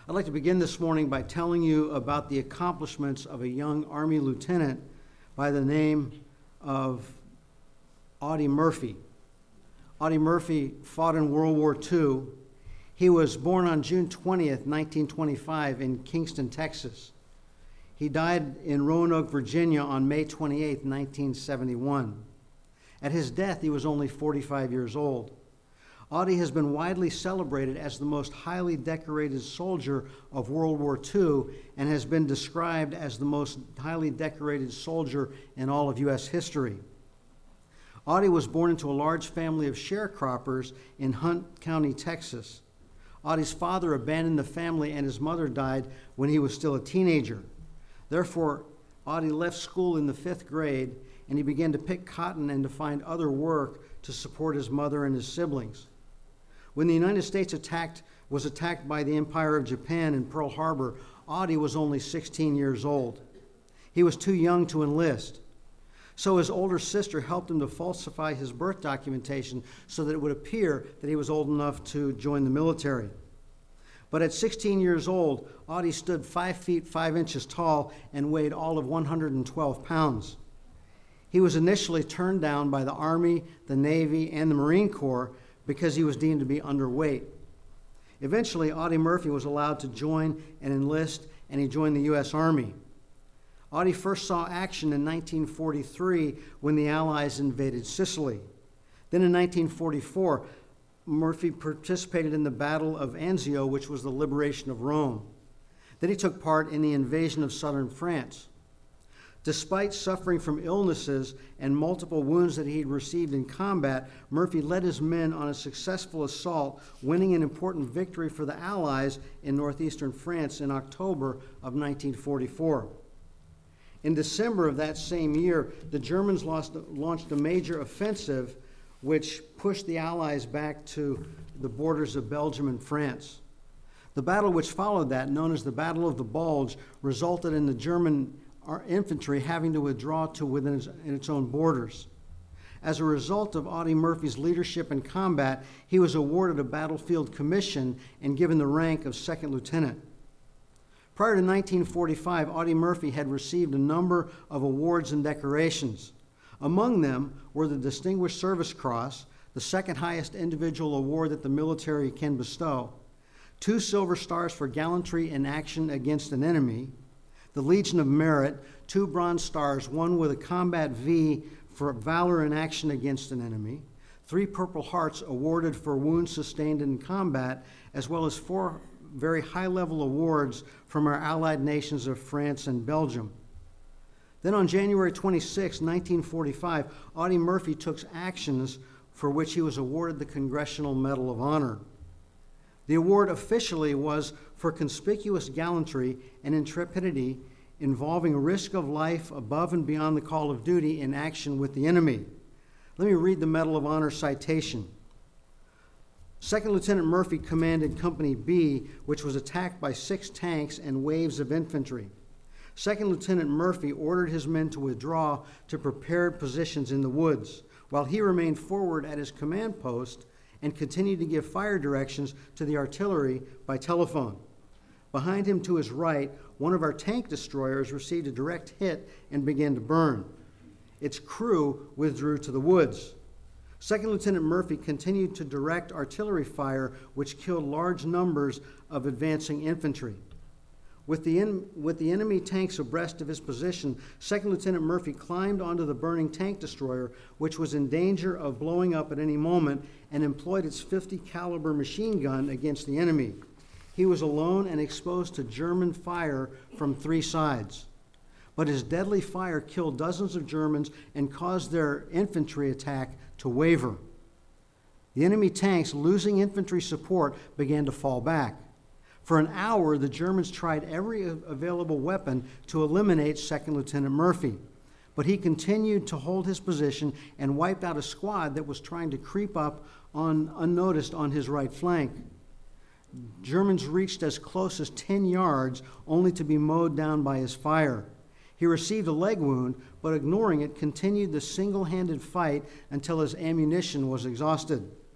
I'd like to begin this morning by telling you about the accomplishments of a young Army lieutenant by the name of Audie Murphy. Audie Murphy fought in World War II. He was born on June 20th, 1925 in Kingston, Texas. He died in Roanoke, Virginia on May 28th, 1971. At his death, he was only 45 years old. Audie has been widely celebrated as the most highly decorated soldier of World War II and has been described as the most highly decorated soldier in all of U.S. history. Audie was born into a large family of sharecroppers in Hunt County, Texas. Audie's father abandoned the family and his mother died when he was still a teenager. Therefore, Audie left school in the 5th grade and he began to pick cotton and to find other work to support his mother and his siblings. When the United States was attacked by the Empire of Japan in Pearl Harbor, Audie was only 16 years old. He was too young to enlist. So his older sister helped him to falsify his birth documentation so that it would appear that he was old enough to join the military. But at 16 years old, Audie stood 5 feet 5 inches tall and weighed all of 112 pounds. He was initially turned down by the Army, the Navy, and the Marine Corps because he was deemed to be underweight. Eventually, Audie Murphy was allowed to join and enlist, and he joined the U.S. Army. Audie first saw action in 1943 when the Allies invaded Sicily. Then in 1944, Murphy participated in the Battle of Anzio, which was the liberation of Rome. Then he took part in the invasion of southern France. Despite suffering from illnesses and multiple wounds that he had received in combat, Murphy led his men on a successful assault, winning an important victory for the Allies in northeastern France in October of 1944. In December of that same year, the Germans launched a major offensive which pushed the Allies back to the borders of Belgium and France. The battle which followed that, known as the Battle of the Bulge, resulted in the German infantry having to withdraw to within its own borders. As a result of Audie Murphy's leadership in combat, he was awarded a battlefield commission and given the rank of 2nd lieutenant. Prior to 1945, Audie Murphy had received a number of awards and decorations. Among them were the Distinguished Service Cross, the second highest individual award that the military can bestow, 2 Silver Stars for gallantry in action against an enemy, the Legion of Merit, 2 Bronze Stars, one with a Combat V for valor in action against an enemy, 3 Purple Hearts awarded for wounds sustained in combat, as well as 4 very high-level awards from our allied nations of France and Belgium. Then on January 26, 1945, Audie Murphy took actions for which he was awarded the Congressional Medal of Honor. The award officially was for conspicuous gallantry and intrepidity involving risk of life above and beyond the call of duty in action with the enemy. Let me read the Medal of Honor citation. 2nd Lieutenant Murphy commanded Company B, which was attacked by 6 tanks and waves of infantry. 2nd Lieutenant Murphy ordered his men to withdraw to prepared positions in the woods, while he remained forward at his command post and continued to give fire directions to the artillery by telephone. Behind him to his right, one of our tank destroyers received a direct hit and began to burn. Its crew withdrew to the woods. 2nd Lieutenant Murphy continued to direct artillery fire, which killed large numbers of advancing infantry. With the enemy tanks abreast of his position, 2nd Lieutenant Murphy climbed onto the burning tank destroyer, which was in danger of blowing up at any moment, and employed its .50 caliber machine gun against the enemy. He was alone and exposed to German fire from 3 sides. But his deadly fire killed dozens of Germans and caused their infantry attack to waver. The enemy tanks, losing infantry support, began to fall back. For an hour, the Germans tried every available weapon to eliminate 2nd Lieutenant Murphy, but he continued to hold his position and wiped out a squad that was trying to creep up unnoticed on his right flank. Germans reached as close as 10 yards, only to be mowed down by his fire. He received a leg wound, but ignoring it, continued the single-handed fight until his ammunition was exhausted.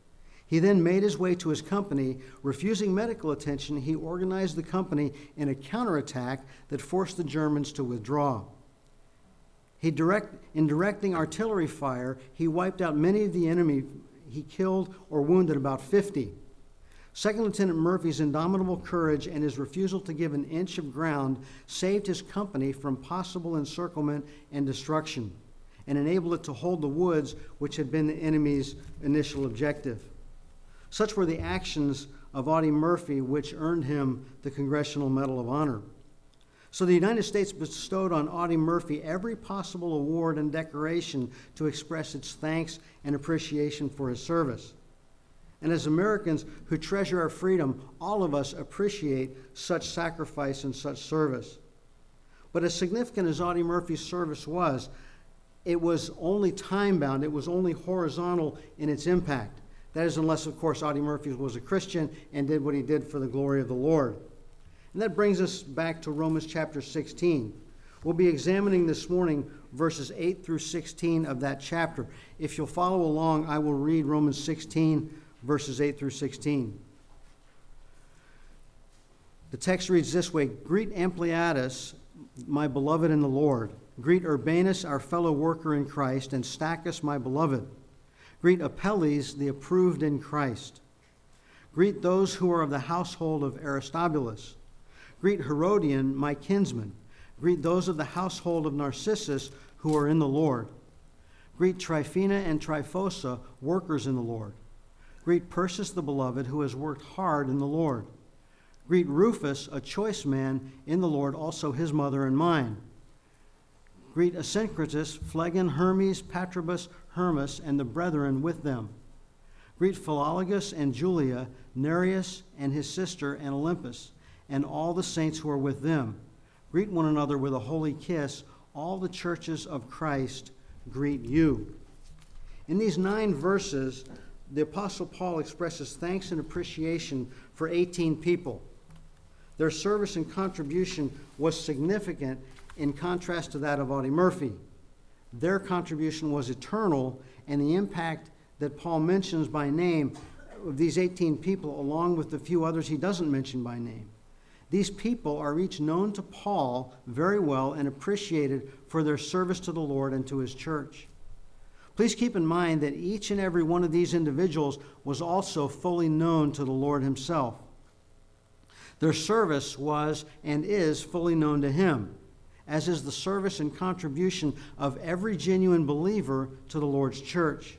He then made his way to his company. Refusing medical attention, he organized the company in a counterattack that forced the Germans to withdraw. In directing artillery fire, he wiped out many of the enemy. He killed or wounded about 50. Second Lieutenant Murphy's indomitable courage and his refusal to give an inch of ground saved his company from possible encirclement and destruction, and enabled it to hold the woods, which had been the enemy's initial objective. Such were the actions of Audie Murphy, which earned him the Congressional Medal of Honor. So the United States bestowed on Audie Murphy every possible award and decoration to express its thanks and appreciation for his service. And as Americans who treasure our freedom, all of us appreciate such sacrifice and such service. But as significant as Audie Murphy's service was, it was only time-bound. It was only horizontal in its impact. That is, unless, of course, Audie Murphy was a Christian and did what he did for the glory of the Lord. And that brings us back to Romans chapter 16. We'll be examining this morning verses 8 through 16 of that chapter. If you'll follow along, I will read Romans 16, verses 8 through 16. The text reads this way: Greet Ampliatus, my beloved in the Lord. Greet Urbanus, our fellow worker in Christ, and Stachys, my beloved. Greet Apelles, the approved in Christ. Greet those who are of the household of Aristobulus. Greet Herodion, my kinsman. Greet those of the household of Narcissus who are in the Lord. Greet Tryphena and Tryphosa, workers in the Lord. Greet Persis the beloved, who has worked hard in the Lord. Greet Rufus, a choice man in the Lord, also his mother and mine. Greet Asyncritus, Phlegon, Hermes, Patrobus, Hermas, and the brethren with them. Greet Philologus and Julia, Nereus and his sister, and Olympus, and all the saints who are with them. Greet one another with a holy kiss. All the churches of Christ greet you. In these 9 verses, the Apostle Paul expresses thanks and appreciation for 18 people. Their service and contribution was significant in contrast to that of Audie Murphy. Their contribution was eternal, and the impact that Paul mentions by name of these 18 people, along with the few others he doesn't mention by name. These people are each known to Paul very well and appreciated for their service to the Lord and to his church. Please keep in mind that each and every one of these individuals was also fully known to the Lord himself. Their service was and is fully known to him, as is the service and contribution of every genuine believer to the Lord's church.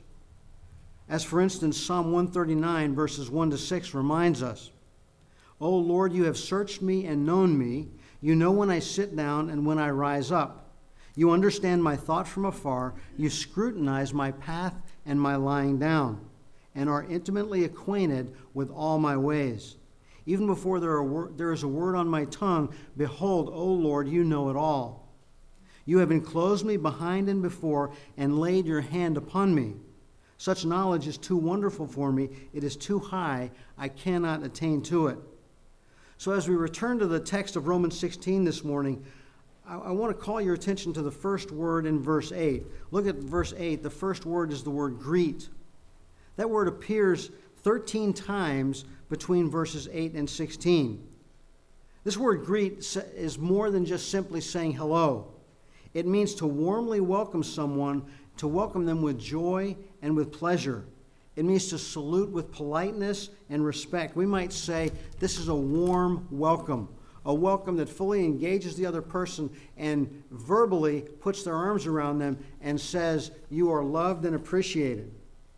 As for instance, Psalm 139, verses 1 to 6 reminds us, O Lord, you have searched me and known me. You know when I sit down and when I rise up. You understand my thought from afar. You scrutinize my path and my lying down, and are intimately acquainted with all my ways. Even before there is a word on my tongue, behold, O Lord, you know it all. You have enclosed me behind and before, and laid your hand upon me. Such knowledge is too wonderful for me. It is too high. I cannot attain to it. So as we return to the text of Romans 16 this morning, I want to call your attention to the first word in verse 8. Look at verse 8. The first word is the word greet. That word appears 13 times between verses 8 and 16. This word greet is more than just simply saying hello. It means to warmly welcome someone, to welcome them with joy and with pleasure. It means to salute with politeness and respect. We might say this is a warm welcome, a welcome that fully engages the other person and verbally puts their arms around them and says, you are loved and appreciated.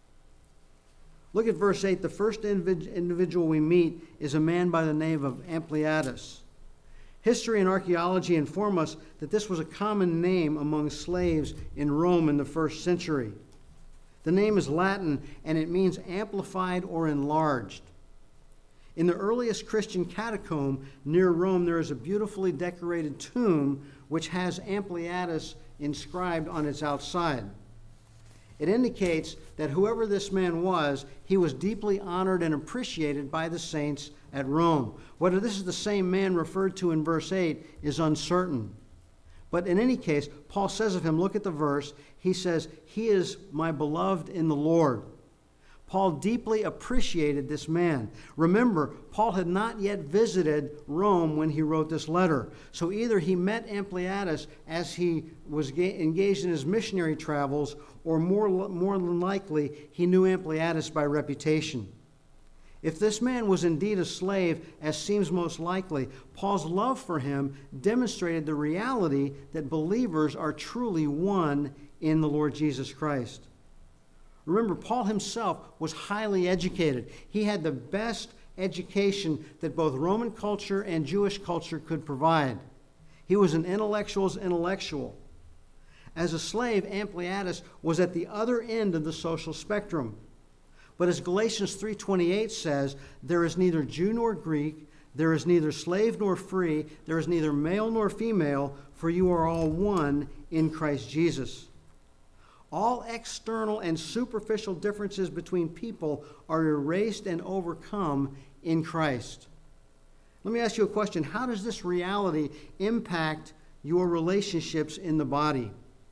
Look at verse 8. The first individual we meet is a man by the name of Ampliatus. History and archaeology inform us that this was a common name among slaves in Rome in the first century. The name is Latin, and it means amplified or enlarged. In the earliest Christian catacomb near Rome, there is a beautifully decorated tomb which has Ampliatus inscribed on its outside. It indicates that whoever this man was, he was deeply honored and appreciated by the saints at Rome. Whether this is the same man referred to in verse 8 is uncertain. But in any case, Paul says of him, look at the verse, he says, he is my beloved in the Lord. Paul deeply appreciated this man. Remember, Paul had not yet visited Rome when he wrote this letter. So either he met Ampliatus as he was engaged in his missionary travels, or more than likely, he knew Ampliatus by reputation. If this man was indeed a slave, as seems most likely, Paul's love for him demonstrated the reality that believers are truly one in the Lord Jesus Christ. Remember, Paul himself was highly educated. He had the best education that both Roman culture and Jewish culture could provide. He was an intellectual's intellectual. As a slave, Ampliatus was at the other end of the social spectrum. But as Galatians 3:28 says, there is neither Jew nor Greek, there is neither slave nor free, there is neither male nor female, for you are all one in Christ Jesus. All external and superficial differences between people are erased and overcome in Christ. Let me ask you a question. How does this reality impact your relationships in the body?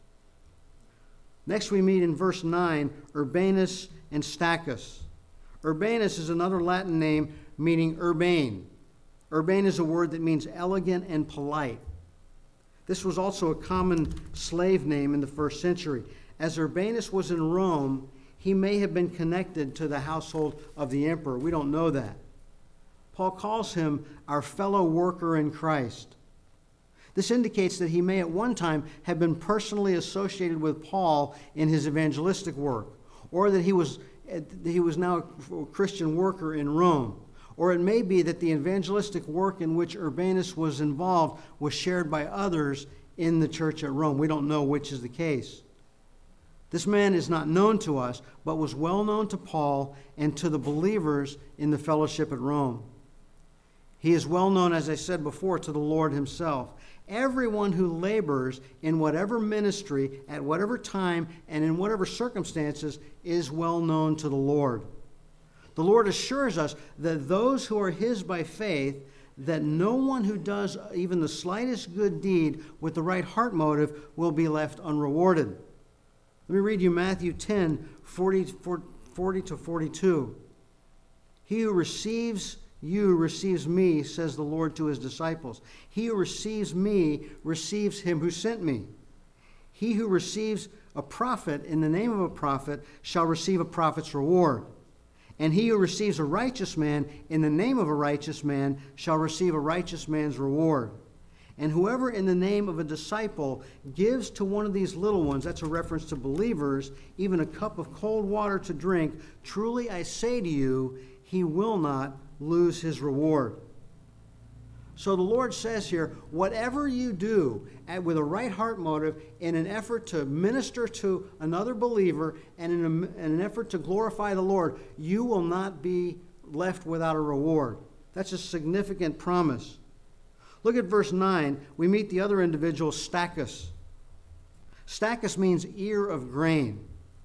Next we meet in verse 9, Urbanus and Stachys. Urbanus is another Latin name meaning urbane. Urbane is a word that means elegant and polite. This was also a common slave name in the first century. As Urbanus was in Rome, he may have been connected to the household of the emperor. We don't know that. Paul calls him our fellow worker in Christ. This indicates that he may at one time have been personally associated with Paul in his evangelistic work, or that he was now a Christian worker in Rome. Or it may be that the evangelistic work in which Urbanus was involved was shared by others in the church at Rome. We don't know which is the case. This man is not known to us, but was well known to Paul and to the believers in the fellowship at Rome. He is well known, as I said before, to the Lord himself. Everyone who labors in whatever ministry, at whatever time, and in whatever circumstances is well known to the Lord. The Lord assures us that those who are his by faith, that no one who does even the slightest good deed with the right heart motive will be left unrewarded. Let me read you Matthew 10, 40 to 42. He who receives you receives me, says the Lord to his disciples. He who receives me receives him who sent me. He who receives a prophet in the name of a prophet shall receive a prophet's reward. And he who receives a righteous man in the name of a righteous man shall receive a righteous man's reward. And whoever in the name of a disciple gives to one of these little ones, that's a reference to believers, even a cup of cold water to drink, truly I say to you, he will not lose his reward. So the Lord says here, whatever you do with a right heart motive in an effort to minister to another believer and in an effort to glorify the Lord, you will not be left without a reward. That's a significant promise. Look at verse 9. We meet the other individual, Stachys. Stachys means ear of grain.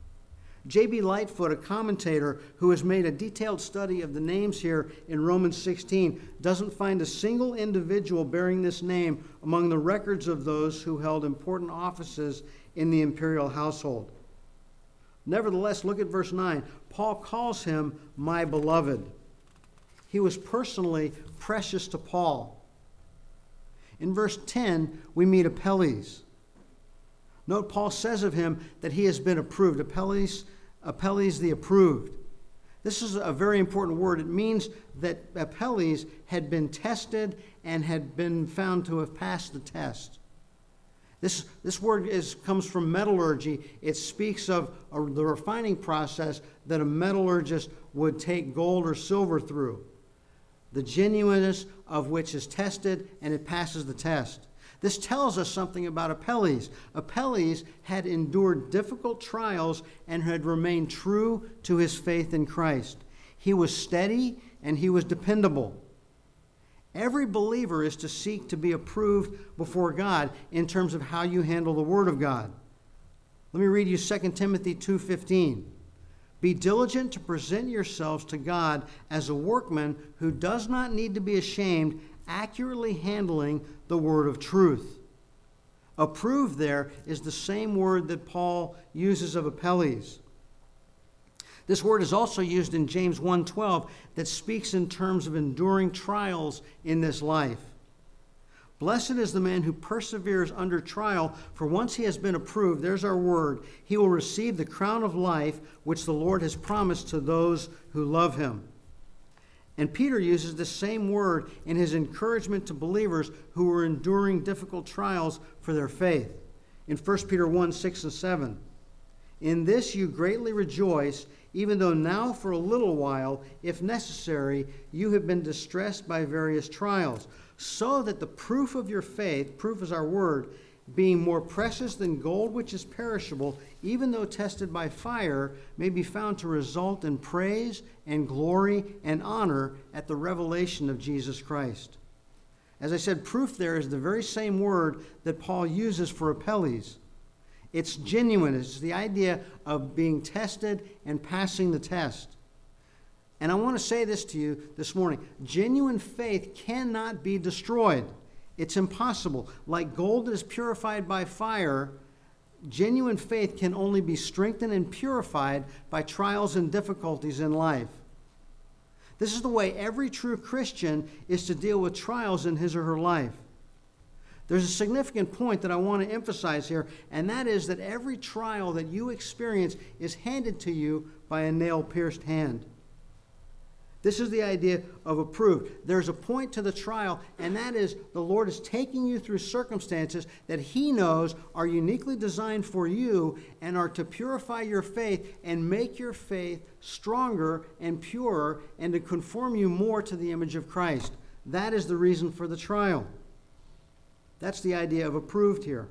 J.B. Lightfoot, a commentator who has made a detailed study of the names here in Romans 16, doesn't find a single individual bearing this name among the records of those who held important offices in the imperial household. Nevertheless, look at verse 9. Paul calls him my beloved. He was personally precious to Paul. In verse 10, we meet Apelles. Note Paul says of him that he has been approved. Apelles the approved. This is a very important word. It means that Apelles had been tested and had been found to have passed the test. This word comes from metallurgy. It speaks of the refining process that a metallurgist would take gold or silver through, the genuineness of which is tested and it passes the test. This tells us something about Apelles. Apelles had endured difficult trials and had remained true to his faith in Christ. He was steady and he was dependable. Every believer is to seek to be approved before God in terms of how you handle the Word of God. Let me read you 2 Timothy 2:15. Be diligent to present yourselves to God as a workman who does not need to be ashamed, accurately handling the word of truth. Approved there is the same word that Paul uses of Apelles. This word is also used in James 1:12 that speaks in terms of enduring trials in this life. Blessed is the man who perseveres under trial, for once he has been approved, there's our word, he will receive the crown of life which the Lord has promised to those who love him. And Peter uses the same word in his encouragement to believers who are enduring difficult trials for their faith. In 1 Peter 1:6 and 7, in this you greatly rejoice, even though now for a little while, if necessary, you have been distressed by various trials, so that the proof of your faith, proof is our word, being more precious than gold which is perishable, even though tested by fire, may be found to result in praise and glory and honor at the revelation of Jesus Christ. As I said, proof there is the very same word that Paul uses for apelles. It's genuine. It's the idea of being tested and passing the test. And I want to say this to you this morning. Genuine faith cannot be destroyed. It's impossible. Like gold that is purified by fire, genuine faith can only be strengthened and purified by trials and difficulties in life. This is the way every true Christian is to deal with trials in his or her life. There's a significant point that I want to emphasize here, and that is that every trial that you experience is handed to you by a nail-pierced hand. This is the idea of approved. There's a point to the trial, and that is the Lord is taking you through circumstances that He knows are uniquely designed for you and are to purify your faith and make your faith stronger and purer and to conform you more to the image of Christ. That is the reason for the trial. That's the idea of approved here.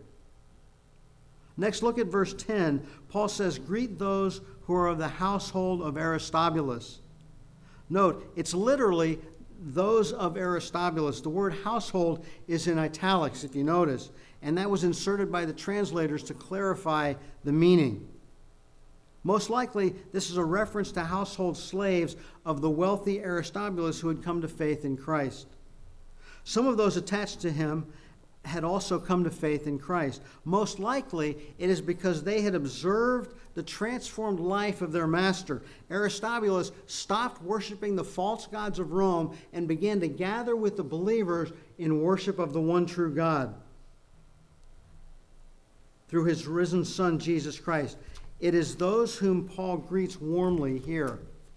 Next, look at verse 10. Paul says, greet those who are of the household of Aristobulus. Note, it's literally those of Aristobulus. The word household is in italics, if you notice, and that was inserted by the translators to clarify the meaning. Most likely, this is a reference to household slaves of the wealthy Aristobulus who had come to faith in Christ. Some of those attached to him had also come to faith in Christ. Most likely, it is because they had observed the transformed life of their master. Aristobulus stopped worshiping the false gods of Rome and began to gather with the believers in worship of the one true God through his risen Son, Jesus Christ. It is those whom Paul greets warmly here.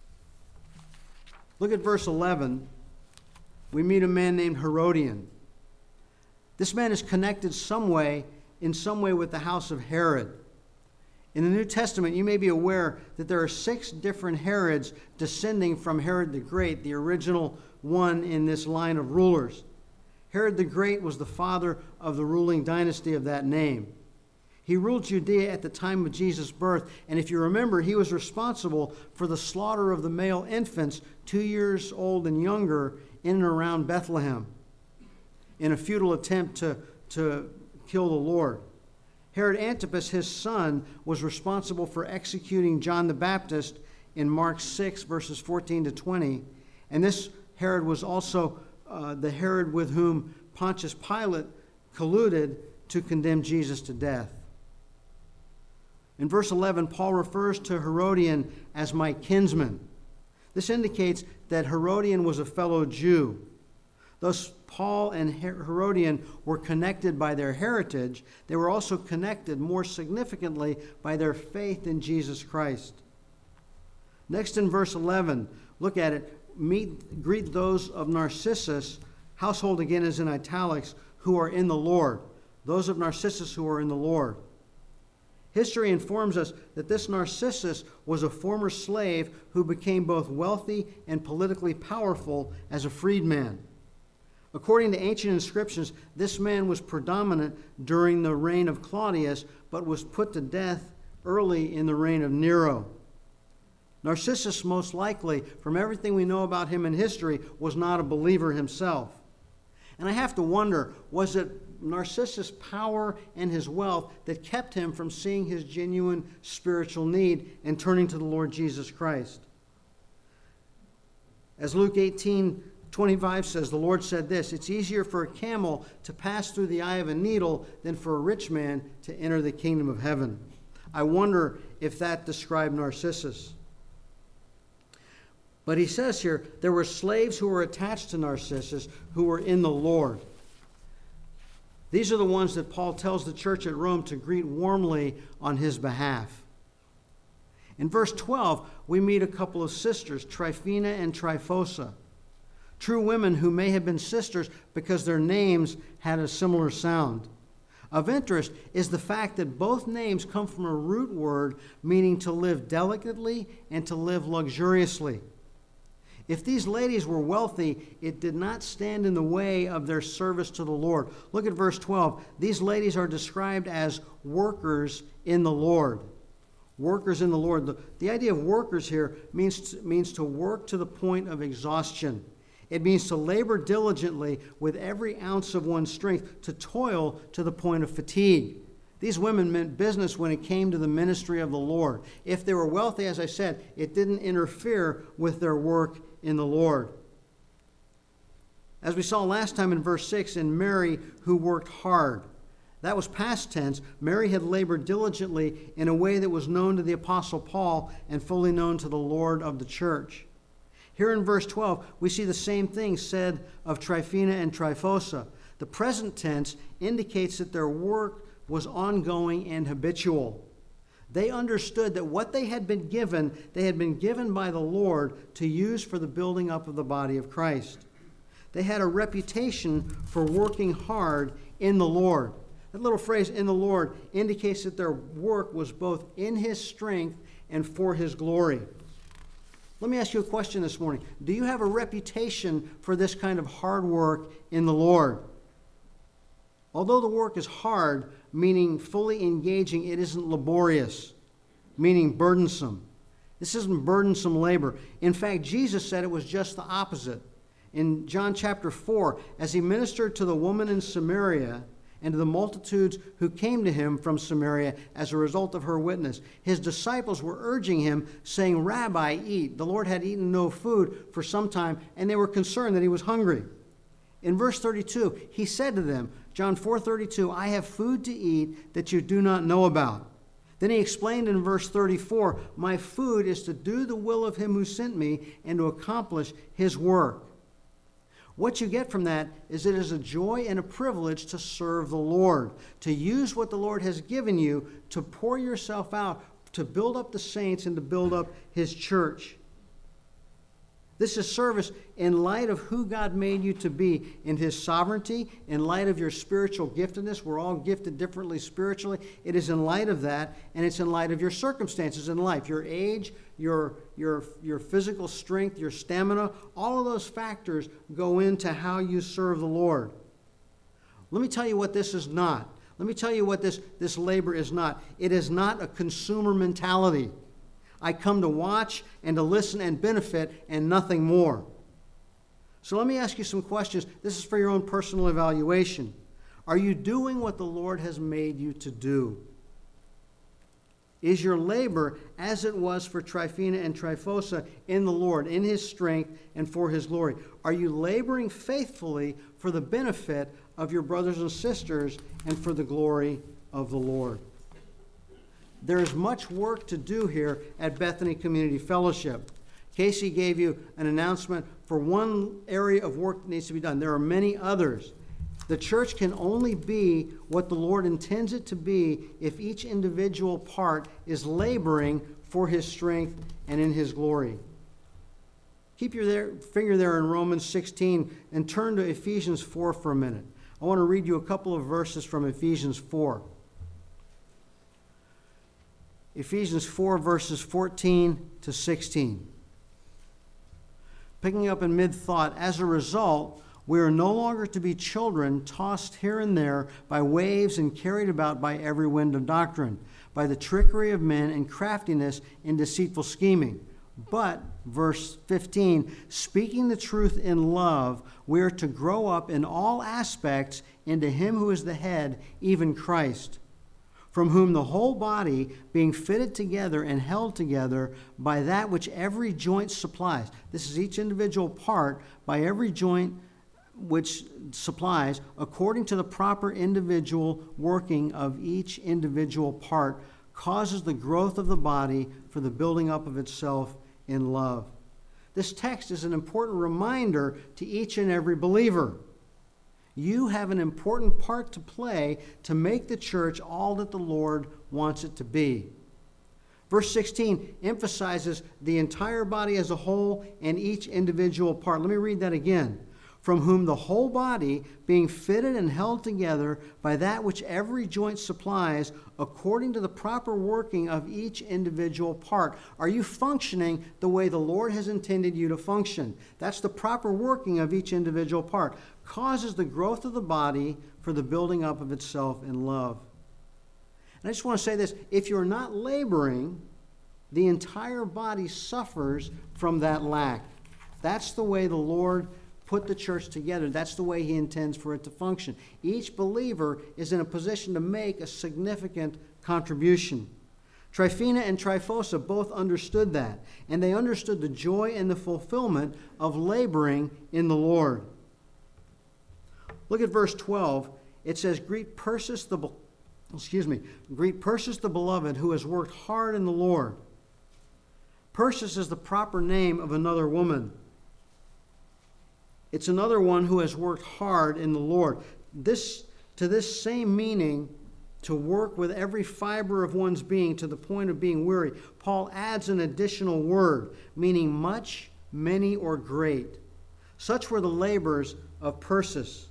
Look at verse 11. We meet a man named Herodian. This man is connected in some way with the house of Herod. In the New Testament, you may be aware that there are 6 different Herods descending from Herod the Great, the original one in this line of rulers. Herod the Great was the father of the ruling dynasty of that name. He ruled Judea at the time of Jesus' birth, and if you remember, he was responsible for the slaughter of the male infants 2 years old and younger in and around Bethlehem in a futile attempt to kill the Lord. Herod Antipas, his son, was responsible for executing John the Baptist in Mark 6, verses 14 to 20. And this Herod was also the Herod with whom Pontius Pilate colluded to condemn Jesus to death. In verse 11, Paul refers to Herodian as my kinsman. This indicates that Herodian was a fellow Jew. Thus, Paul and Herodian were connected by their heritage. They were also connected, more significantly, by their faith in Jesus Christ. Next in verse 11, look at it. Greet those of Narcissus, household again is in italics, who are in the Lord. Those of Narcissus who are in the Lord. History informs us that this Narcissus was a former slave who became both wealthy and politically powerful as a freedman. According to ancient inscriptions, this man was predominant during the reign of Claudius, but was put to death early in the reign of Nero. Narcissus, most likely, from everything we know about him in history, was not a believer himself. And I have to wonder, was it Narcissus' power and his wealth that kept him from seeing his genuine spiritual need and turning to the Lord Jesus Christ? As Luke 18:25 says, the Lord said this, it's easier for a camel to pass through the eye of a needle than for a rich man to enter the kingdom of heaven. I wonder if that described Narcissus. But he says here, there were slaves who were attached to Narcissus who were in the Lord. These are the ones that Paul tells the church at Rome to greet warmly on his behalf. In verse 12, we meet a couple of sisters, Tryphena and Tryphosa, true women who may have been sisters because their names had a similar sound. Of interest is the fact that both names come from a root word meaning to live delicately and to live luxuriously. If these ladies were wealthy, it did not stand in the way of their service to the Lord. Look at verse 12. These ladies are described as workers in the Lord. Workers in the Lord. The idea of workers here means to work to the point of exhaustion. It means to labor diligently with every ounce of one's strength, to toil to the point of fatigue. These women meant business when it came to the ministry of the Lord. If they were wealthy, as I said, it didn't interfere with their work in the Lord. As we saw last time in verse 6, in Mary, who worked hard. That was past tense. Mary had labored diligently in a way that was known to the Apostle Paul and fully known to the Lord of the church. Here in verse 12, we see the same thing said of Tryphena and Tryphosa. The present tense indicates that their work was ongoing and habitual. They understood that what they had been given by the Lord to use for the building up of the body of Christ. They had a reputation for working hard in the Lord. That little phrase, in the Lord, indicates that their work was both in His strength and for His glory. Let me ask you a question this morning. Do you have a reputation for this kind of hard work in the Lord? Although the work is hard, meaning fully engaging, it isn't laborious, meaning burdensome. This isn't burdensome labor. In fact, Jesus said it was just the opposite. In John chapter 4, as He ministered to the woman in Samaria and to the multitudes who came to Him from Samaria as a result of her witness, His disciples were urging Him, saying, "Rabbi, eat." The Lord had eaten no food for some time, and they were concerned that He was hungry. In verse 32, He said to them, John 4:32, "I have food to eat that you do not know about." Then He explained in verse 34, "My food is to do the will of Him who sent me and to accomplish His work." What you get from that is it is a joy and a privilege to serve the Lord, to use what the Lord has given you to pour yourself out, to build up the saints and to build up His church. This is service in light of who God made you to be, in His sovereignty, in light of your spiritual giftedness. We're all gifted differently spiritually. It is in light of that, and it's in light of your circumstances in life, your age, your physical strength, your stamina. All of those factors go into how you serve the Lord. Let me tell you what this is not. Let me tell you what this labor is not. It is not a consumer mentality. I come to watch and to listen and benefit and nothing more. So let me ask you some questions. This is for your own personal evaluation. Are you doing what the Lord has made you to do? Is your labor, as it was for Tryphena and Tryphosa, in the Lord, in His strength and for His glory? Are you laboring faithfully for the benefit of your brothers and sisters and for the glory of the Lord? There is much work to do here at Bethany Community Fellowship. Casey gave you an announcement for one area of work that needs to be done. There are many others. The church can only be what the Lord intends it to be if each individual part is laboring for His strength and in His glory. Keep your finger there in Romans 16 and turn to Ephesians 4 for a minute. I want to read you a couple of verses from Ephesians 4. Ephesians 4, verses 14 to 16. Picking up in mid-thought, as a result, we are no longer to be children tossed here and there by waves and carried about by every wind of doctrine, by the trickery of men and craftiness in deceitful scheming. But, verse 15, speaking the truth in love, we are to grow up in all aspects into Him who is the head, even Christ, from whom the whole body, being fitted together and held together by that which every joint supplies. This is each individual part, by every joint which supplies, according to the proper individual working of each individual part, causes the growth of the body for the building up of itself in love. This text is an important reminder to each and every believer. You have an important part to play to make the church all that the Lord wants it to be. Verse 16 emphasizes the entire body as a whole and each individual part. Let me read that again. From whom the whole body, being fitted and held together by that which every joint supplies, according to the proper working of each individual part. Are you functioning the way the Lord has intended you to function? That's the proper working of each individual part. Causes the growth of the body for the building up of itself in love. And I just want to say this. If you're not laboring, the entire body suffers from that lack. That's the way the Lord put the church together. That's the way he intends for it to function. Each believer is in a position to make a significant contribution. Tryphena and Tryphosa both understood that, and they understood the joy and the fulfillment of laboring in the Lord. Look at verse 12. It says, Greet Persis the beloved, who has worked hard in the Lord. Persis is the proper name of another woman. It's another one who has worked hard in the Lord. To this same meaning, to work with every fiber of one's being to the point of being weary, Paul adds an additional word, meaning much, many, or great. Such were the labors of Persis.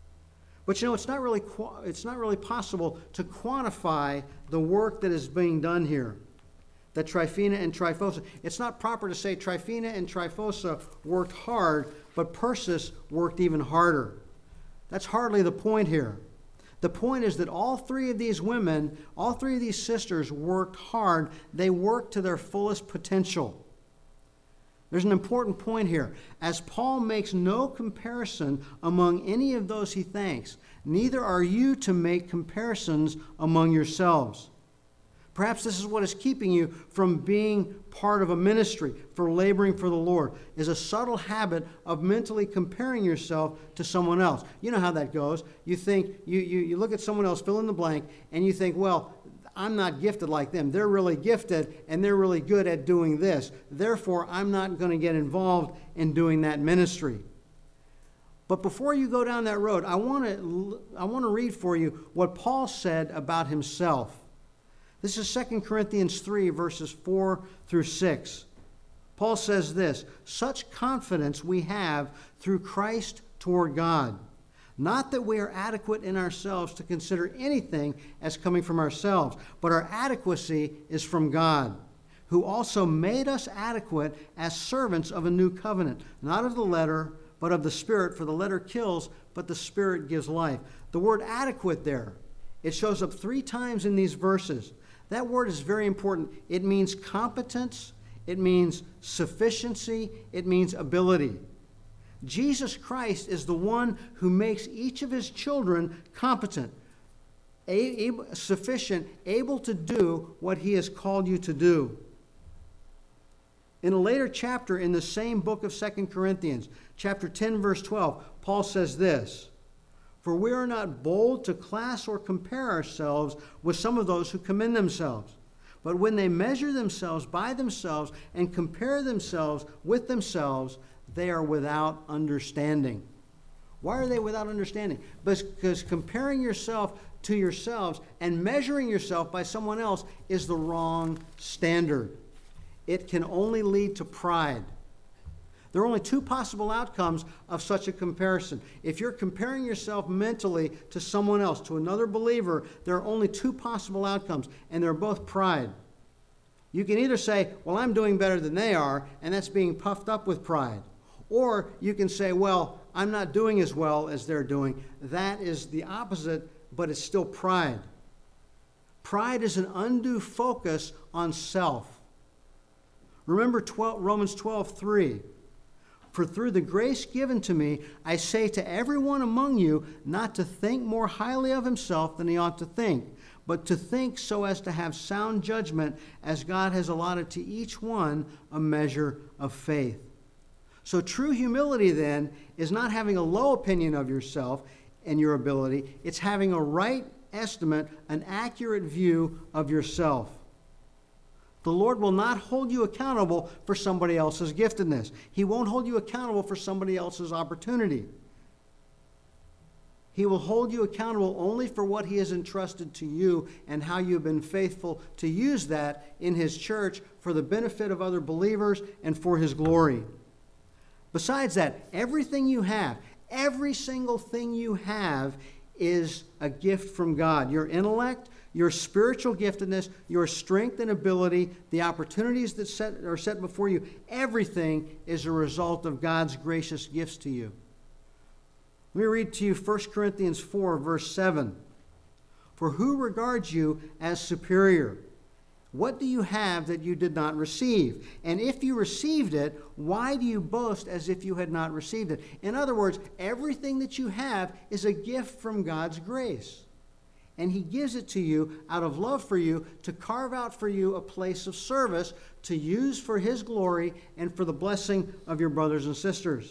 But you know, it's not really possible to quantify the work that is being done here. That Tryphena and Tryphosa. It's not proper to say Tryphena and Tryphosa worked hard, but Persis worked even harder. That's hardly the point here. The point is that all three of these women, all three of these sisters worked hard. They worked to their fullest potential. There's an important point here. As Paul makes no comparison among any of those he thanks, neither are you to make comparisons among yourselves. Perhaps this is what is keeping you from being part of a ministry, for laboring for the Lord, is a subtle habit of mentally comparing yourself to someone else. You know how that goes. You think, you look at someone else, fill in the blank, and you think, well, I'm not gifted like them. They're really gifted, and they're really good at doing this. Therefore, I'm not going to get involved in doing that ministry. But before you go down that road, I want to read for you what Paul said about himself. This is 2 Corinthians 3, verses 4 through 6. Paul says this, Such confidence we have through Christ toward God. Not that we are adequate in ourselves to consider anything as coming from ourselves, but our adequacy is from God, who also made us adequate as servants of a new covenant, not of the letter, but of the Spirit, for the letter kills, but the Spirit gives life. The word adequate there, it shows up 3 times in these verses. That word is very important. It means competence, it means sufficiency, it means ability. Jesus Christ is the one who makes each of his children competent, sufficient, able to do what he has called you to do. In a later chapter in the same book of 2 Corinthians, chapter 10, verse 12, Paul says this, For we are not bold to class or compare ourselves with some of those who commend themselves. But when they measure themselves by themselves and compare themselves with themselves, they are without understanding. Why are they without understanding? Because comparing yourself to yourselves and measuring yourself by someone else is the wrong standard. It can only lead to pride. There are only 2 possible outcomes of such a comparison. If you're comparing yourself mentally to someone else, to another believer, there are only 2 possible outcomes, and they're both pride. You can either say, well, I'm doing better than they are, and that's being puffed up with pride. Or you can say, well, I'm not doing as well as they're doing. That is the opposite, but it's still pride. Pride is an undue focus on self. Remember Romans 12:3. For through the grace given to me, I say to everyone among you not to think more highly of himself than he ought to think, but to think so as to have sound judgment, as God has allotted to each one a measure of faith. So true humility, then, is not having a low opinion of yourself and your ability. It's having a right estimate, an accurate view of yourself. The Lord will not hold you accountable for somebody else's giftedness. He won't hold you accountable for somebody else's opportunity. He will hold you accountable only for what he has entrusted to you and how you've been faithful to use that in his church for the benefit of other believers and for his glory. Besides that, everything you have, every single thing you have is a gift from God. Your intellect, your spiritual giftedness, your strength and ability, the opportunities that are set before you, everything is a result of God's gracious gifts to you. Let me read to you 1 Corinthians 4, verse 7. For who regards you as superior? What do you have that you did not receive? And if you received it, why do you boast as if you had not received it? In other words, everything that you have is a gift from God's grace. And he gives it to you out of love for you to carve out for you a place of service to use for his glory and for the blessing of your brothers and sisters.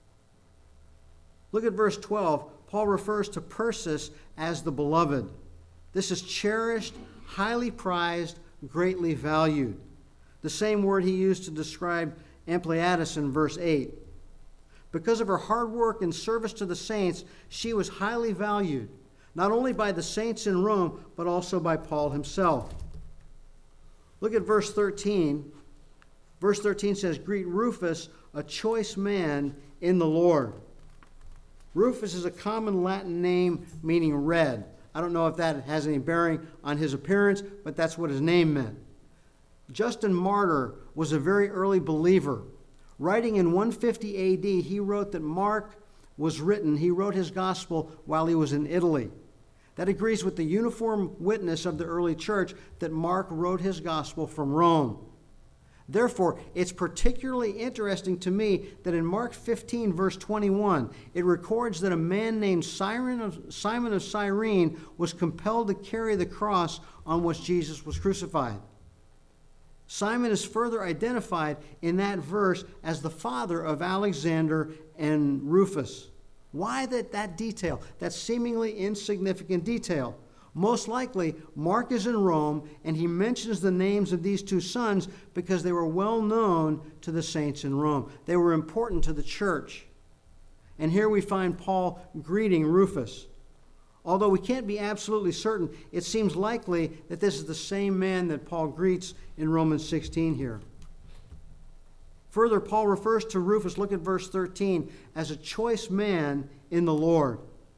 Look at verse 12. Paul refers to Persis as the beloved. This is cherished, highly prized, greatly valued. The same word he used to describe Ampliatus in verse 8. Because of her hard work and service to the saints, she was highly valued, not only by the saints in Rome, but also by Paul himself. Look at verse 13. Verse 13 says, Greet Rufus, a choice man in the Lord. Rufus is a common Latin name meaning red. I don't know if that has any bearing on his appearance, but that's what his name meant. Justin Martyr was a very early believer. Writing in 150 AD, he wrote that he wrote his gospel while he was in Italy. That agrees with the uniform witness of the early church that Mark wrote his gospel from Rome. Therefore, it's particularly interesting to me that in Mark 15, verse 21, it records that a man named Simon of Cyrene was compelled to carry the cross on which Jesus was crucified. Simon is further identified in that verse as the father of Alexander and Rufus. Why that detail, that seemingly insignificant detail? Most likely, Mark is in Rome, and he mentions the names of these two sons because they were well known to the saints in Rome. They were important to the church. And here we find Paul greeting Rufus. Although we can't be absolutely certain, it seems likely that this is the same man that Paul greets in Romans 16 here. Further, Paul refers to Rufus, look at verse 13, as a choice man in the Lord.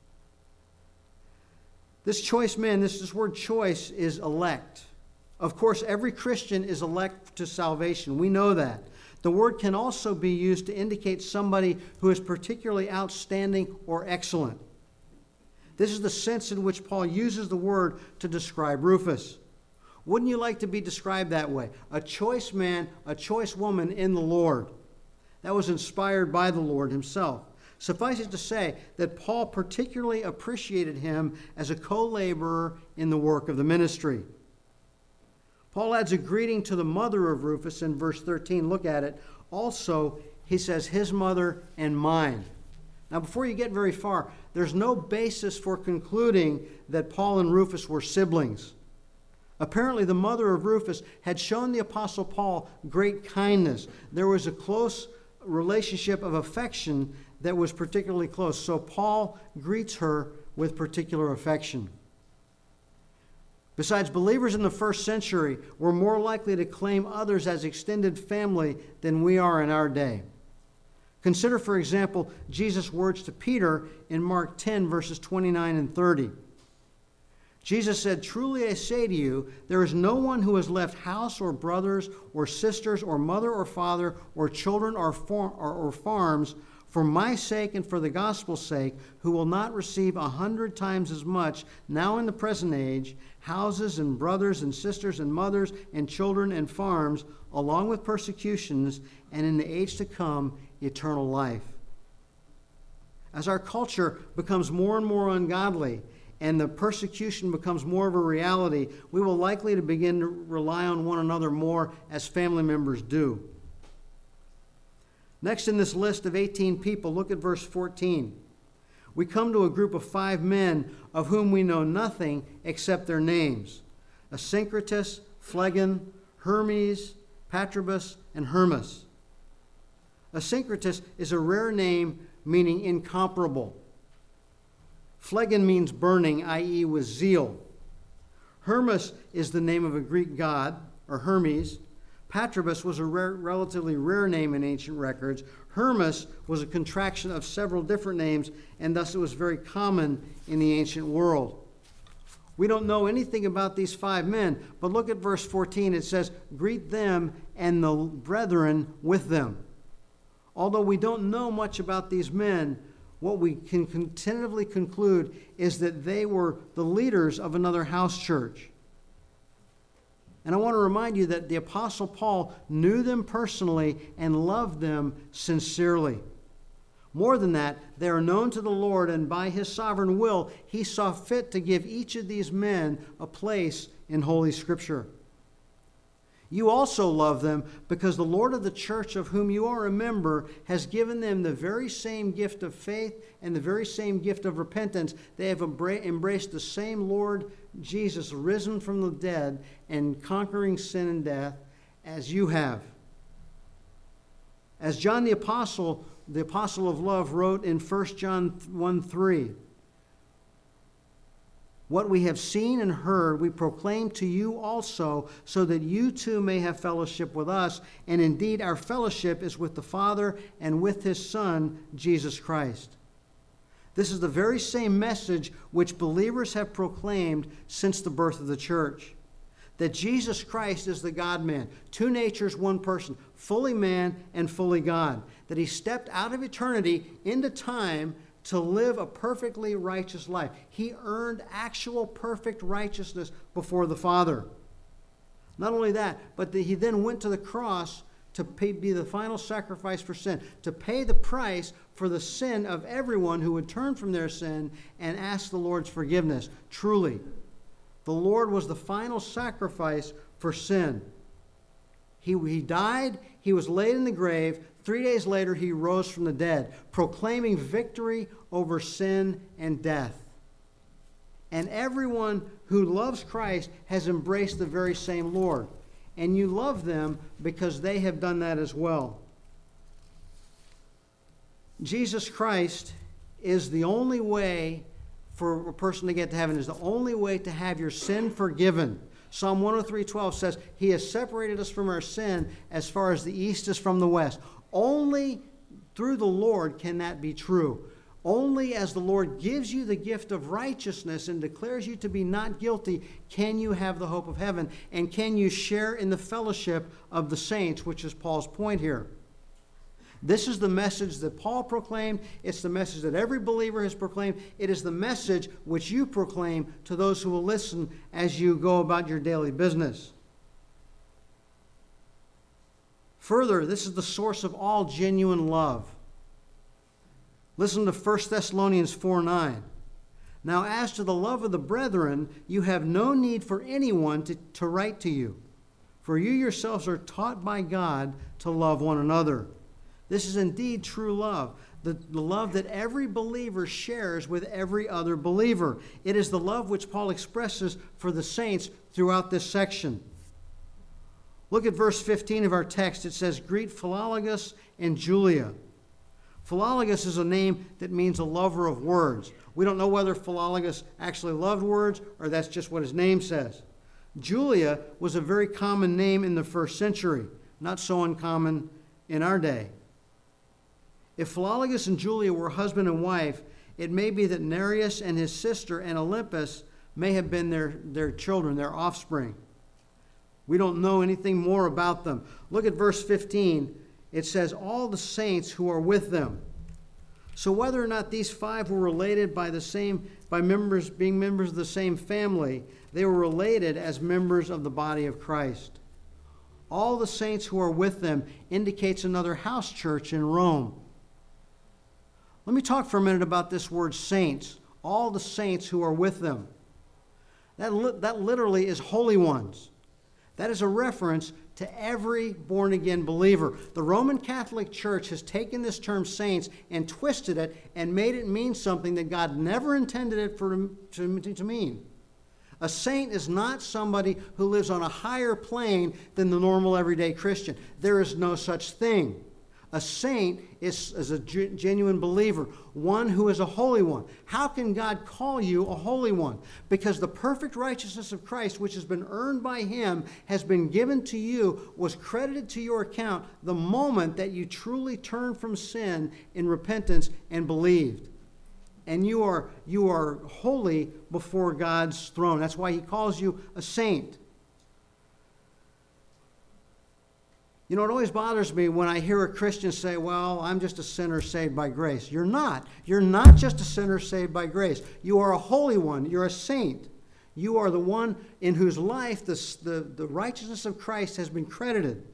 This choice man, this word choice is elect. Of course, every Christian is elect to salvation. We know that. The word can also be used to indicate somebody who is particularly outstanding or excellent. This is the sense in which Paul uses the word to describe Rufus. Wouldn't you like to be described that way? A choice man, a choice woman in the Lord. That was inspired by the Lord himself. Suffice it to say that Paul particularly appreciated him as a co-laborer in the work of the ministry. Paul adds a greeting to the mother of Rufus in verse 13. Look at it. Also, he says, his mother and mine. Now, before you get very far, there's no basis for concluding that Paul and Rufus were siblings. Apparently, the mother of Rufus had shown the Apostle Paul great kindness. There was a close relationship of affection that was particularly close. So Paul greets her with particular affection. Besides, believers in the first century were more likely to claim others as extended family than we are in our day. Consider, for example, Jesus' words to Peter in Mark 10, verses 29 and 30. Jesus said, "Truly I say to you, there is no one who has left house or brothers or sisters or mother or father or children or farms for my sake and for the gospel's sake, who will not receive 100 times as much now in the present age, houses and brothers and sisters and mothers and children and farms, along with persecutions, and in the age to come, eternal life." As our culture becomes more and more ungodly, and the persecution becomes more of a reality, we will likely to begin to rely on one another more as family members do. Next in this list of 18 people, look at verse 14. We come to a group of 5 men of whom we know nothing except their names: Asyncritus, Phlegon, Hermes, Patrobus, and Hermas. Asyncritus is a rare name meaning incomparable. Phlegon means burning, i.e. with zeal. Hermas is the name of a Greek god, or Hermes. Patrobus was a relatively rare name in ancient records. Hermas was a contraction of several different names, and thus it was very common in the ancient world. We don't know anything about these 5 men, but look at verse 14. It says, "Greet them and the brethren with them." Although we don't know much about these men, what we can tentatively conclude is that they were the leaders of another house church. And I want to remind you that the Apostle Paul knew them personally and loved them sincerely. More than that, they are known to the Lord, and by his sovereign will, he saw fit to give each of these men a place in Holy Scripture. You also love them because the Lord of the church, of whom you are a member, has given them the very same gift of faith and the very same gift of repentance. They have embraced the same Lord Jesus, risen from the dead and conquering sin and death, as you have. As John the Apostle of love, wrote in 1 John 1:3, "What we have seen and heard, we proclaim to you also, so that you too may have fellowship with us. And indeed, our fellowship is with the Father and with his Son, Jesus Christ." This is the very same message which believers have proclaimed since the birth of the church. That Jesus Christ is the God-man, 2 natures, 1 person, fully man and fully God. That he stepped out of eternity into time to live a perfectly righteous life. He earned actual perfect righteousness before the Father. Not only that, but he then went to the cross to be the final sacrifice for sin, to pay the price for the sin of everyone who would turn from their sin and ask the Lord's forgiveness. Truly, the Lord was the final sacrifice for sin. He died, he was laid in the grave. 3 days later, he rose from the dead, proclaiming victory over sin and death. And everyone who loves Christ has embraced the very same Lord. And you love them because they have done that as well. Jesus Christ is the only way for a person to get to heaven, is the only way to have your sin forgiven. Psalm 103:12 says, "He has separated us from our sin as far as the east is from the west." Only through the Lord can that be true. Only as the Lord gives you the gift of righteousness and declares you to be not guilty can you have the hope of heaven, and can you share in the fellowship of the saints, which is Paul's point here. This is the message that Paul proclaimed. It's the message that every believer has proclaimed. It is the message which you proclaim to those who will listen as you go about your daily business. Further, this is the source of all genuine love. Listen to 1 Thessalonians 4:9. "Now as to the love of the brethren, you have no need for anyone to write to you, for you yourselves are taught by God to love one another." This is indeed true love, the love that every believer shares with every other believer. It is the love which Paul expresses for the saints throughout this section. Look at verse 15 of our text. It says, "Greet Philologus and Julia." Philologus is a name that means a lover of words. We don't know whether Philologus actually loved words or that's just what his name says. Julia was a very common name in the first century, not so uncommon in our day. If Philologus and Julia were husband and wife, it may be that Nereus and his sister and Olympus may have been their children, their offspring. We don't know anything more about them. Look at verse 15. It says, "All the saints who are with them." So whether or not these 5 were related by being members of the same family, they were related as members of the body of Christ. All the saints who are with them indicates another house church in Rome. Let me talk for a minute about this word saints. All the saints who are with them. That literally is holy ones. That is a reference to every born-again believer. The Roman Catholic Church has taken this term saints and twisted it and made it mean something that God never intended it to mean. A saint is not somebody who lives on a higher plane than the normal everyday Christian. There is no such thing. A saint is a genuine believer, one who is a holy one. How can God call you a holy one? Because the perfect righteousness of Christ, which has been earned by him, has been given to you, was credited to your account the moment that you truly turned from sin in repentance and believed. And you are holy before God's throne. That's why he calls you a saint. You know, it always bothers me when I hear a Christian say, well, I'm just a sinner saved by grace. You're not. You're not just a sinner saved by grace. You are a holy one. You're a saint. You are the one in whose life the righteousness of Christ has been credited.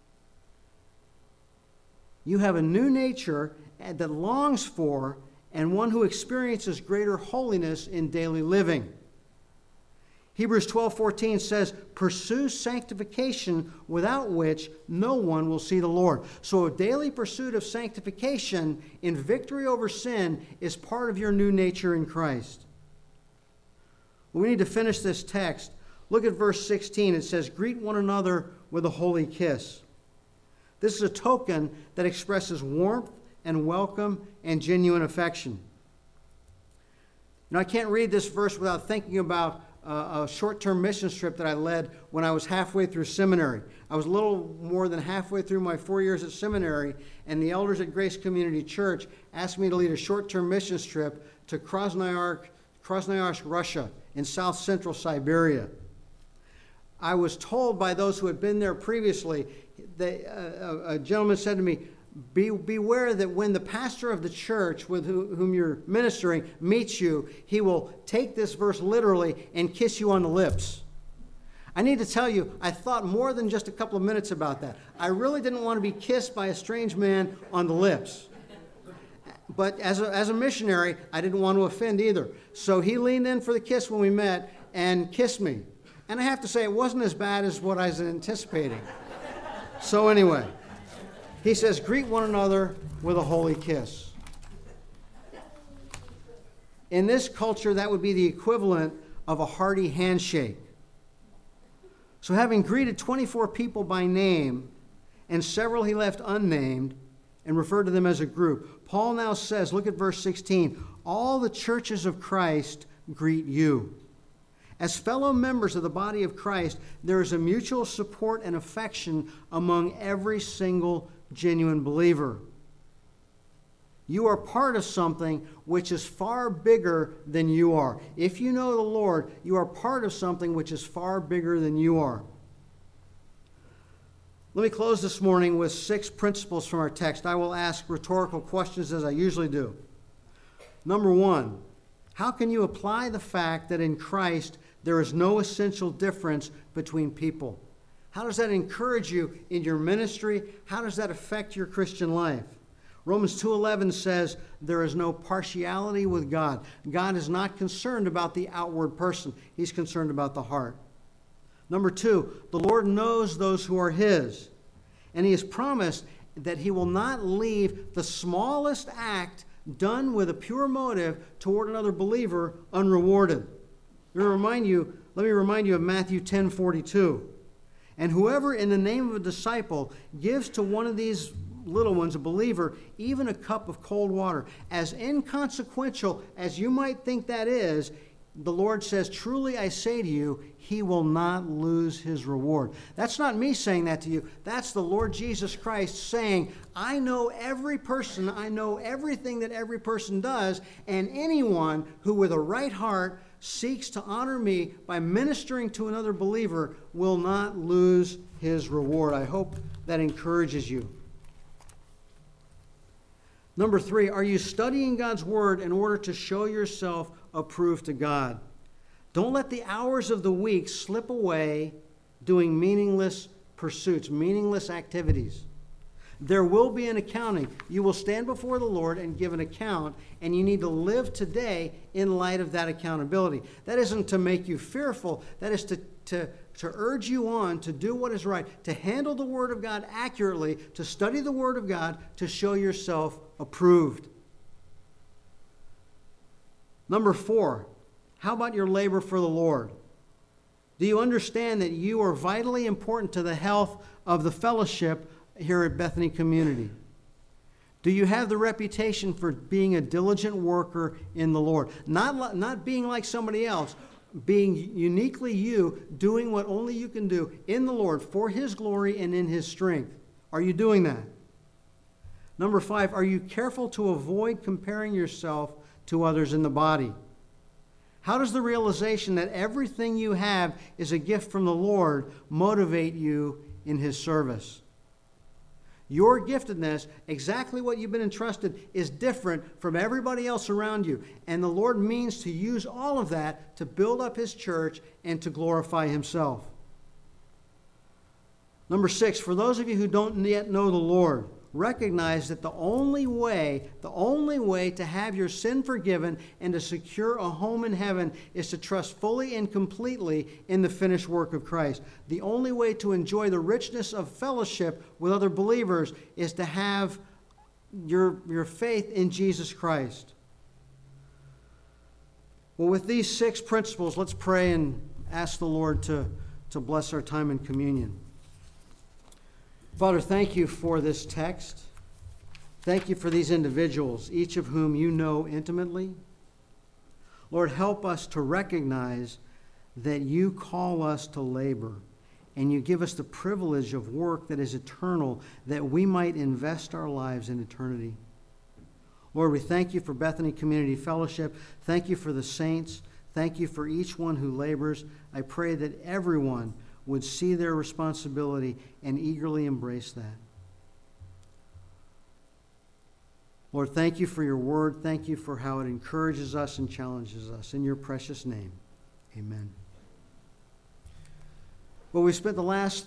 You have a new nature that longs for and one who experiences greater holiness in daily living. Hebrews 12:14 says, pursue sanctification without which no one will see the Lord. So a daily pursuit of sanctification in victory over sin is part of your new nature in Christ. We need to finish this text. Look at verse 16. It says, greet one another with a holy kiss. This is a token that expresses warmth and welcome and genuine affection. Now, I can't read this verse without thinking about a short-term mission trip that I led when I was halfway through seminary. I was a little more than halfway through my 4 years at seminary, and the elders at Grace Community Church asked me to lead a short-term missions trip to Krasnoyarsk, Russia, in south-central Siberia. I was told by those who had been there previously, a gentleman said to me, beware that when the pastor of the church with whom you're ministering meets you, he will take this verse literally and kiss you on the lips. I need to tell you, I thought more than just a couple of minutes about that. I really didn't want to be kissed by a strange man on the lips. But as a missionary, I didn't want to offend either. So he leaned in for the kiss when we met and kissed me. And I have to say, it wasn't as bad as what I was anticipating. So anyway, he says, greet one another with a holy kiss. In this culture, that would be the equivalent of a hearty handshake. So having greeted 24 people by name, and several he left unnamed, and referred to them as a group, Paul now says, look at verse 16, all the churches of Christ greet you. As fellow members of the body of Christ, there is a mutual support and affection among every single genuine believer. You are part of something which is far bigger than you are. If you know the Lord, you are part of something which is far bigger than you are. Let me close this morning with 6 principles from our text. I will ask rhetorical questions as I usually do. Number 1, how can you apply the fact that in Christ there is no essential difference between people? How does that encourage you in your ministry? How does that affect your Christian life? Romans 2:11 says there is no partiality with God. God is not concerned about the outward person. He's concerned about the heart. Number 2, the Lord knows those who are his, and he has promised that he will not leave the smallest act done with a pure motive toward another believer unrewarded. Let me remind you of Matthew 10:42. And whoever in the name of a disciple gives to one of these little ones, a believer, even a cup of cold water, as inconsequential as you might think that is, the Lord says, truly I say to you, he will not lose his reward. That's not me saying that to you. That's the Lord Jesus Christ saying, I know every person, I know everything that every person does, and anyone who with a right heart seeks to honor me by ministering to another believer will not lose his reward. I hope that encourages you. Number 3, are you studying God's Word in order to show yourself approved to God? Don't let the hours of the week slip away doing meaningless pursuits, meaningless activities. There will be an accounting. You will stand before the Lord and give an account, and you need to live today in light of that accountability. That isn't to make you fearful. That is to urge you on to do what is right, to handle the Word of God accurately, to study the Word of God, to show yourself approved. Number 4, how about your labor for the Lord? Do you understand that you are vitally important to the health of the fellowship here at Bethany Community? Do you have the reputation for being a diligent worker in the Lord? Not being like somebody else, being uniquely you, doing what only you can do in the Lord for His glory and in His strength. Are you doing that? Number 5, are you careful to avoid comparing yourself to others in the body? How does the realization that everything you have is a gift from the Lord motivate you in His service? Your giftedness, exactly what you've been entrusted, is different from everybody else around you. And the Lord means to use all of that to build up His church and to glorify Himself. Number 6, for those of you who don't yet know the Lord, recognize that the only way to have your sin forgiven and to secure a home in heaven is to trust fully and completely in the finished work of Christ. The only way to enjoy the richness of fellowship with other believers is to have your faith in Jesus Christ. Well, with these 6 principles, let's pray and ask the Lord to bless our time in communion. Father, thank you for this text. Thank you for these individuals, each of whom you know intimately. Lord, help us to recognize that you call us to labor, and you give us the privilege of work that is eternal, that we might invest our lives in eternity. Lord, we thank you for Bethany Community Fellowship. Thank you for the saints. Thank you for each one who labors. I pray that everyone would see their responsibility and eagerly embrace that. Lord, thank you for your word. Thank you for how it encourages us and challenges us. In your precious name, amen. Well, we spent the last